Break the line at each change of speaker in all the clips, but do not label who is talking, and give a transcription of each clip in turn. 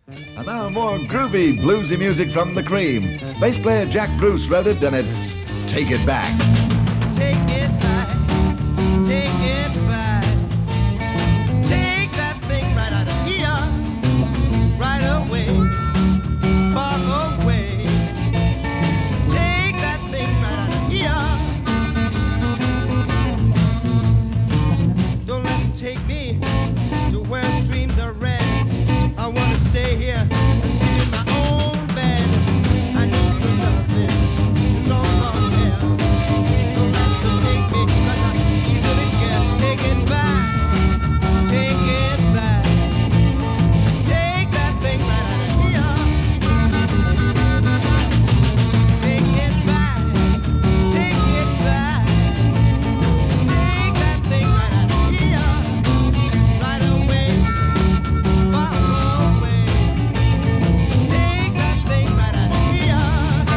And now more groovy, bluesy music from the Cream. Bass player Jack Bruce wrote it, and it's Take It Back.
Take it back, take it back. Take that thing right out of here, right away, far away. Take that thing right out of here. Don't let them take me to where streams are red. I wanna stay here and sleep in my own bed. I need the loving, long, long hair. Don't let them take me 'cause I'm easily scared. Take it back, take it back. Take that thing right out of here. Take it back, take it back. Take that thing right out of here. Right away, far away. Take that thing right out of here.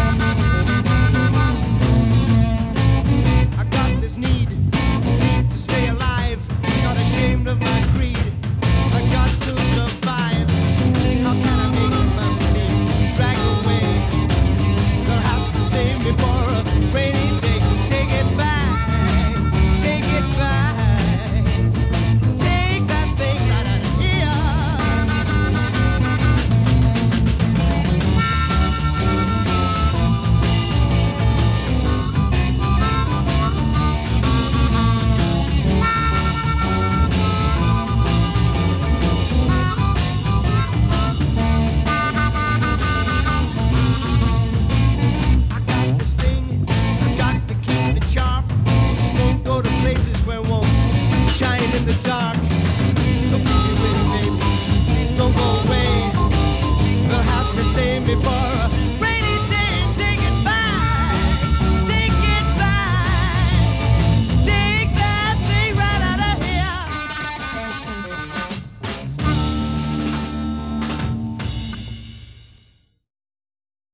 I got this need to stay alive, not ashamed of my creed. I got to survive. How can I make it my money drag away? They'll have to save me for a rainy day. Take it back, take it back. Take that thing right out of here. I got this thing, I've got to keep it sharp. Won't go to places where it won't shine in the dark. So keep it with me, baby. Don't go away. They'll have to save me for